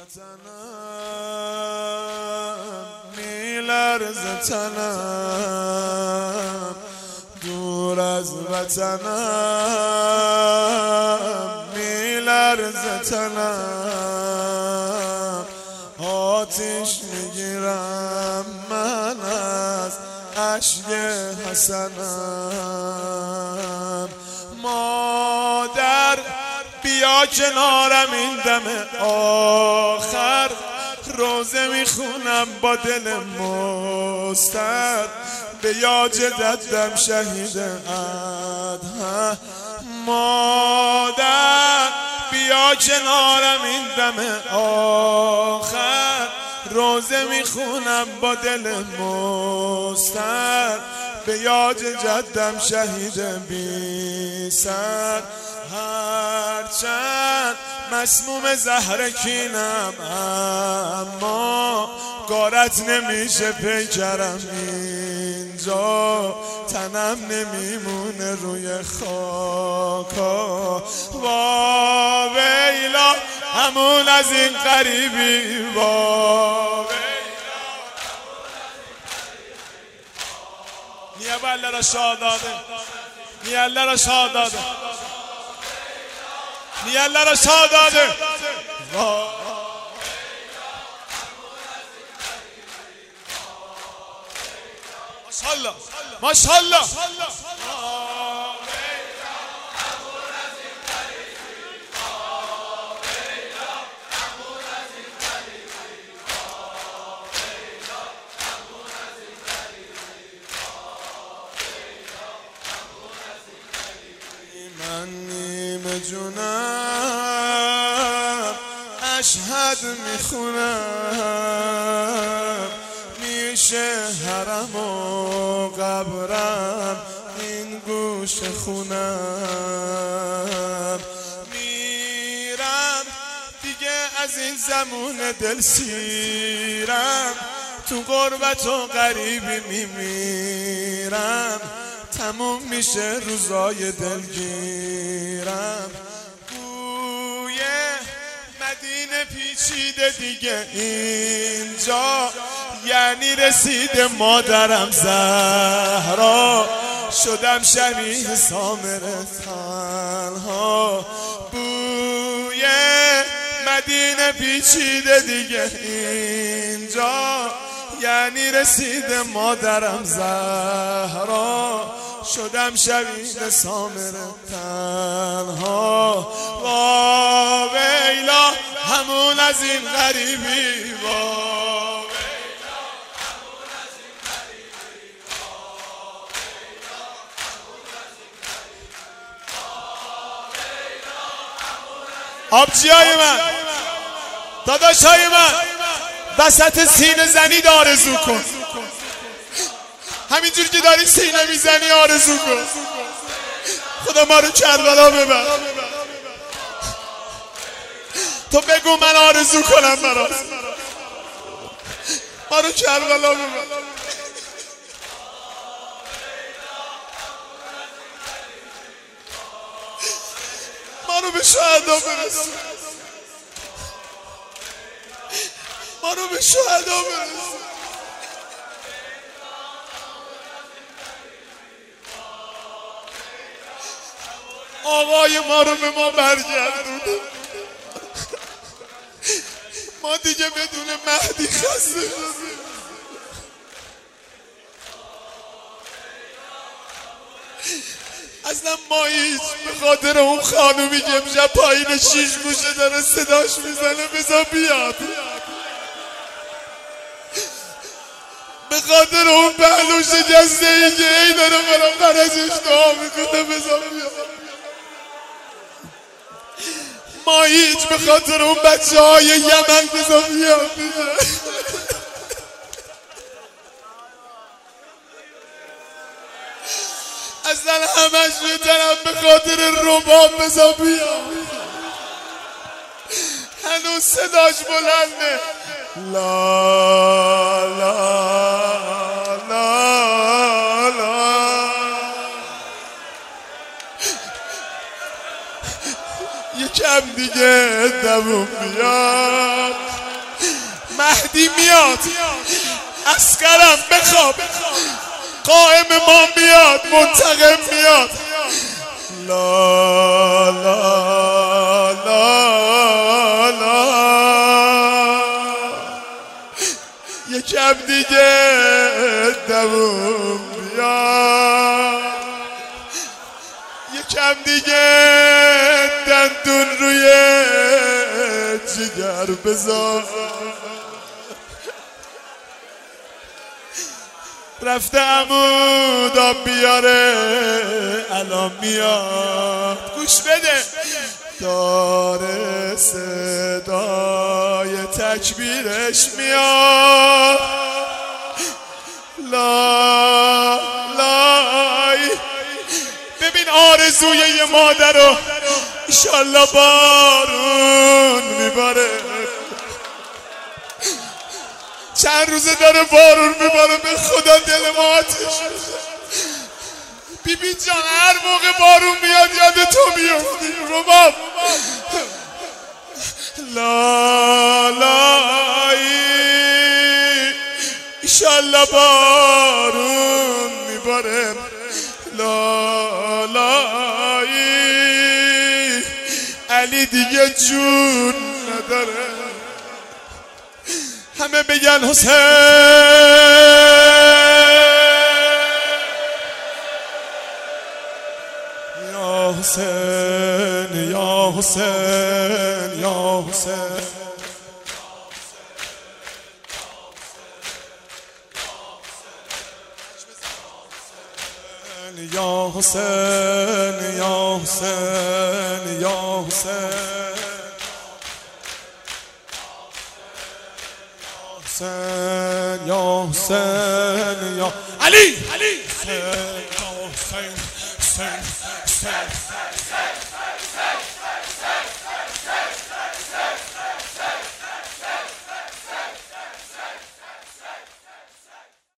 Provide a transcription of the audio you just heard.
وطنم میلرزه تنم، دور از وطنم میلرزه تنم، آتیش میگیرم من از اشک حسنم. مادر بیا کنارم این دم آخر، روزه میخونم با دل مسترد به یاد جدم شهید ادهم. مادر بیا کنارم این دم آخر، روزه میخونم با دل مسترد به یاد جدم شهید بی سر. هرچند مسموم زهر کینم اما گارت نمیشه پیکرم، اینجا تنم نمیمونه روی خاکا. وا ویلا همون از این غریبی، وا niye bellere şadade, niyellere şadade, niyellere şadade. Maşallah, maşallah. من نیمه جونم اشهد میخونم، میشه حرم و قبرم این گوش خونم. میرم دیگه از این زمون دل سیرم، تو غربت و غریبی میمیرم، تموم میشه روزای دلگیرم. بوی مدینه پیچیده دیگه اینجا، یعنی رسید مادرم زهرا، شدم شبیه سامره تنها. بوی مدینه پیچیده دیگه اینجا، یعنی رسید مادرم زهرا، شدم شبیه سامره تنها. وا ویلا همون از این غریبی، وا ویلا همون از این غریبی، وا ویلا همون از این غریبی. آبجیای من، داداشای من، وسط سینه زنی آرزو کن، همینجور که داری سینه میزنی آرزو کن. خدا ما رو کربلا ببر، تو بگو من آرزو کنم برات، ما رو کربلا ببر. ما رو به شهدا برسون، ما رو به شهدا برسون. آقای ما رو به ما برگردونه، ما دیگه بدون مهدی خسته شدیم. اصلا ما هیچ به خاطر اون خانومی که امشب پایین 6 گوشه داره صداش میزنه بذار بیاد، به خاطر اون پهلو شکسته ای که ای داره برام برازش دعا میکنه بذار بیاد. ما هیچ به خاطر اون بچه های یمن بذار بیاد. اصلا همش میترم به خاطر رباب بذار بیاد، هنوز صداش بلنده. لا لا لا لا یکم دیگه دووم بیاد. مهدی میاد، عسکرم بخواب، قائم ما میاد، منتقم میاد. لا لا لا لا یکم دیگه دووم بیاد، یکم دیگه دندون روی جگر بذار. رفته عمود آب بیاره الان میاد، گوش بده داره صدای تکبیرش میاد. لا لای ببین آرزوی یه مادر رو ایشالله بارون میباره. چند روزه داره بارون میباره، به خدا دل ما آتش. بیبی جان هر موقع بارون میاد یاد تو میفتی رباب. لا لای ایشالله بارون میباره. لا لای علی دیگه جون نداره. همه بگن حسین یا حسین یا حسین یا حسین. یا حسین یا حسین یا حسین حسین یا حسین یا علی علی حسین یا حسین حسین حسین